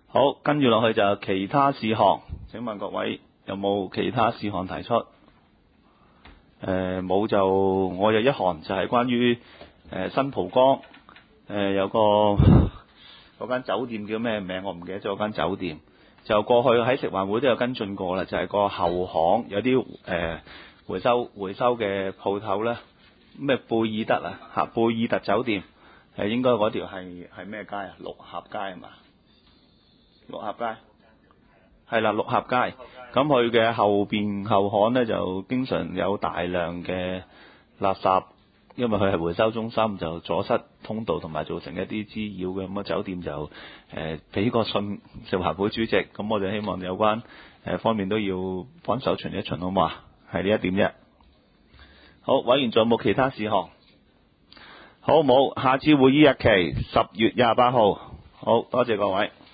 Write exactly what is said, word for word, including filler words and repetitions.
好，跟住落去就其他事項，請問各位有冇其他事項提出？誒、呃、冇就我有一項就係關於誒、呃、新蒲崗誒有個嗰間酒店叫咩名我唔記得咗，嗰間酒店就過去喺食環會都有跟進過啦，就係、是、個後巷有啲誒、呃、回收回收嘅鋪頭咧，咩貝爾特啊嚇貝爾特酒店係應該嗰條係係咩街啊？六合街係嘛？六合街係啦，六合街咁佢嘅後邊後巷呢，就經常有大量嘅垃圾，因為佢係回收中心，就阻塞通道同埋造成一啲滋擾嘅。咁啊酒店就誒俾個信食環會主席，咁我哋希望有關誒方面都要幫手巡一巡，好嘛？係呢一點啫。好，委員仲有冇其他事項？好冇？下次會議日期十月廿八號。好多謝各位。